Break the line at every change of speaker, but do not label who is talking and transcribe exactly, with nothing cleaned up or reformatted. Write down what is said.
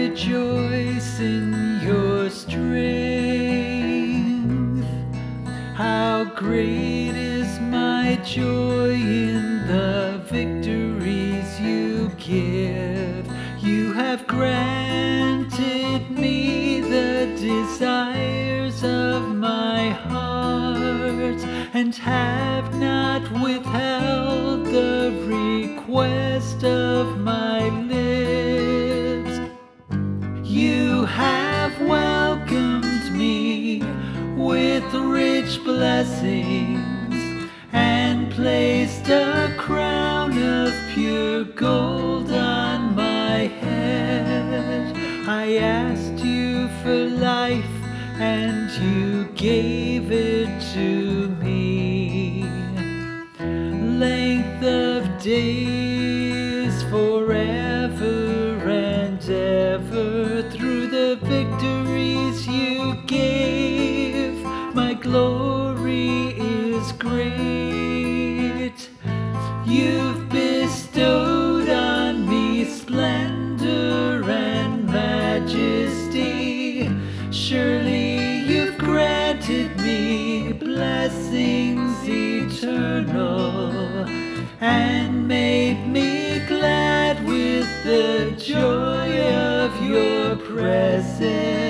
rejoice in your strength. How great is my joy in the victories you give. You have granted me the desires of my heart, and have not withheld the request of my lips. You have welcomed me with rich blessings, and placed a crown of pure gold on my head. I asked you for life, and you gave it to me. Length of days forever and ever, through the victories you gave, my glory is great. You've bestowed on me splendor and majesty. Surely you've granted me blessings eternal, and made me glad with the joy of your presence.